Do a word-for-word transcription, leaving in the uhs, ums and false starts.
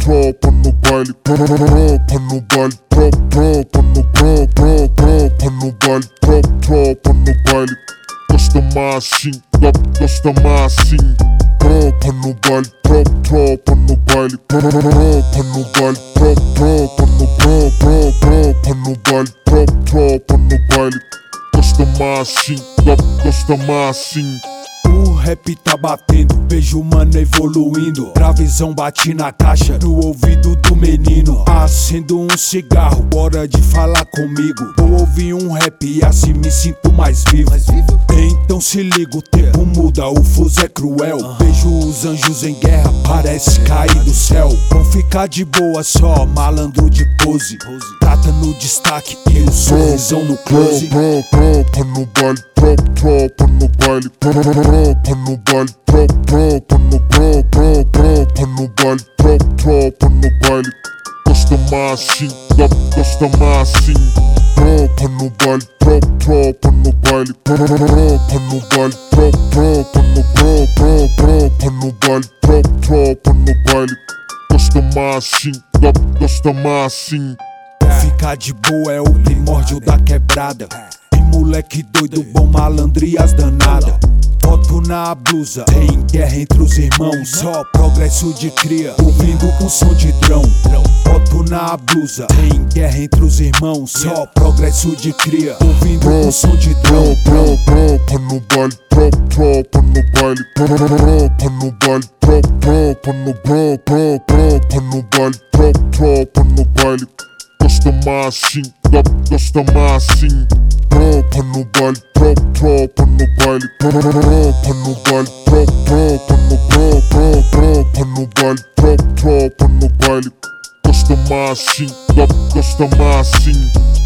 tropa no baile, tropa no baile, tropa no tropa, tropa no baile, tropa no baile. Gosta mais assim, gosta mais assim. Tropa no baile, tropa no baile, tropa no baile, tropa no tropa, tropa no baile, tropa no baile. Gosta mais assim, gosta mais assim. O rap tá batendo, vejo o mano evoluindo. Pra visão bate na caixa, no ouvido do menino. Acendo um cigarro, hora de falar comigo. Vou ouvir um rap e assim me sinto mais vivo. Então se liga, o tempo muda, o fuso é cruel. Vejo os anjos em guerra, parece cair do céu. Vão ficar de boa só, malandro de pose. Prata no destaque e o sorrisão no close. Tropa no baile, tropa no baile, tropa no baile, tropa no tropa, tropa no baile, tropa no baile. Gosta mais assim, gosta mais assim. Tropa no baile, tropa no baile, tropa no baile, tropa no tropa, tropa no baile, tropa no baile. Gosta mais assim, gosta mais assim. Ficar de boa é o primórdio da quebrada. E moleque doido, bom malandro e as danada. Foto na blusa, tem guerra entre os irmãos. Só progresso de cria, ouvindo um som de drão. Foto na blusa, tem guerra entre os irmãos. Só progresso de cria, ouvindo um som de drão. Tropa no baile, tropa no baile, tropa no baile, tropa no tropa, tropa no baile, tropa no baile. Gosta mais assim, gosta mais assim. Tropa no baile, tropa no baile, tropa no baile, tropa no tropa, tropa no baile, tropa no baile. Gosta mais assim, gosta mais assim.